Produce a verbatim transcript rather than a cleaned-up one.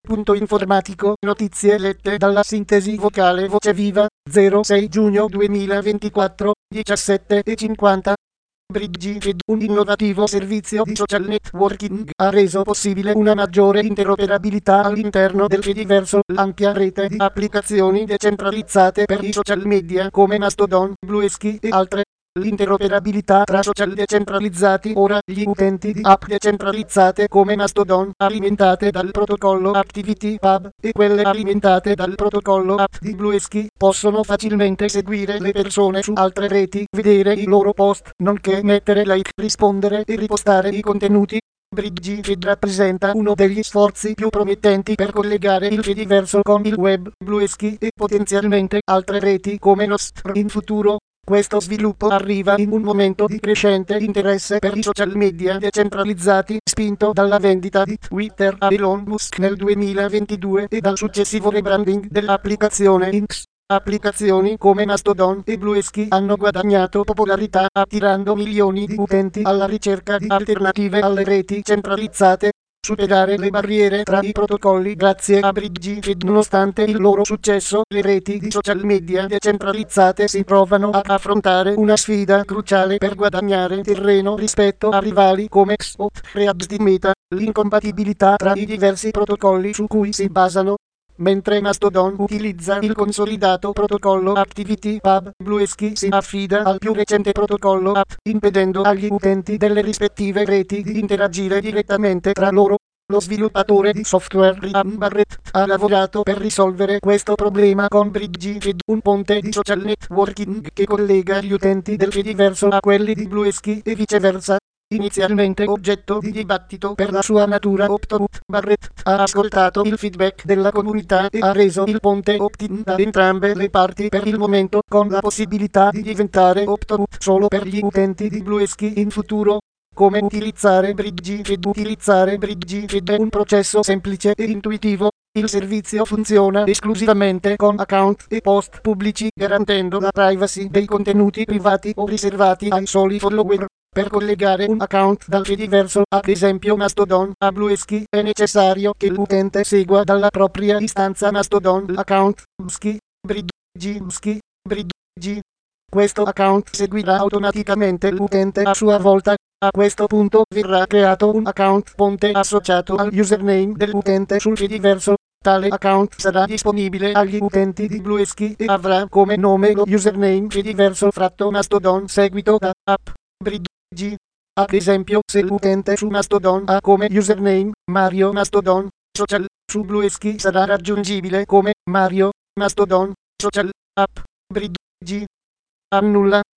Punto informatico, notizie lette dalla sintesi vocale Voce Viva, zero sei giugno duemilaventiquattro, diciassette e cinquanta. Bridgefeed, un innovativo servizio di social networking, ha reso possibile una maggiore interoperabilità all'interno del Fediverso, l'ampia rete di applicazioni decentralizzate per i social media come Mastodon, Bluesky e altre. L'interoperabilità tra social decentralizzati. Ora gli utenti di app decentralizzate come Mastodon, alimentate dal protocollo ActivityPub, e quelle alimentate dal protocollo app di Bluesky, possono facilmente seguire le persone su altre reti, vedere i loro post, nonché mettere like, rispondere e ripostare i contenuti. Bridgefeed rappresenta uno degli sforzi più promettenti per collegare il Fediverso con il web, Bluesky e potenzialmente altre reti come Nostr in futuro. Questo sviluppo arriva in un momento di crescente interesse per i social media decentralizzati, spinto dalla vendita di Twitter a Elon Musk nel duemilaventidue e dal successivo rebranding dell'applicazione X. Applicazioni come Mastodon e Bluesky hanno guadagnato popolarità, attirando milioni di utenti alla ricerca di alternative alle reti centralizzate. Superare le barriere tra i protocolli. Grazie a Bridgefeed, nonostante il loro successo, le reti di social media decentralizzate si trovano ad affrontare una sfida cruciale per guadagnare terreno rispetto a rivali come X o Threads di Meta: l'incompatibilità tra i diversi protocolli su cui si basano. Mentre Mastodon utilizza il consolidato protocollo ActivityPub, Bluesky si affida al più recente protocollo app, impedendo agli utenti delle rispettive reti di interagire direttamente tra loro. Lo sviluppatore di software Ryan Barrett ha lavorato per risolvere questo problema con Bridgefeed, un ponte di social networking che collega gli utenti del Fediverso a quelli di Bluesky e viceversa. Inizialmente oggetto di dibattito per la sua natura opt-out, Barrett ha ascoltato il feedback della comunità e ha reso il ponte opt-in da entrambe le parti per il momento, con la possibilità di diventare opt-out solo per gli utenti di Bluesky in futuro. Come utilizzare Bridgefeed? Utilizzare Bridgefeed è un processo semplice e intuitivo. Il servizio funziona esclusivamente con account e post pubblici, garantendo la privacy dei contenuti privati o riservati ai soli follower. Per collegare un account dal Fediverso, ad esempio Mastodon, a Bluesky, è necessario che l'utente segua dalla propria istanza Mastodon l'account Bluesky, Bridgefeed, Bridge. Questo account seguirà automaticamente l'utente a sua volta. A questo punto verrà creato un account ponte associato al username dell'utente sul Fediverso. Tale account sarà disponibile agli utenti di Bluesky e avrà come nome lo username Fediverso fratto Mastodon seguito da app Bridge. Ad esempio, se l'utente su Mastodon ha come username Mario Mastodon Social, su Bluesky sarà raggiungibile come Mario Mastodon Social app Bridge. Annulla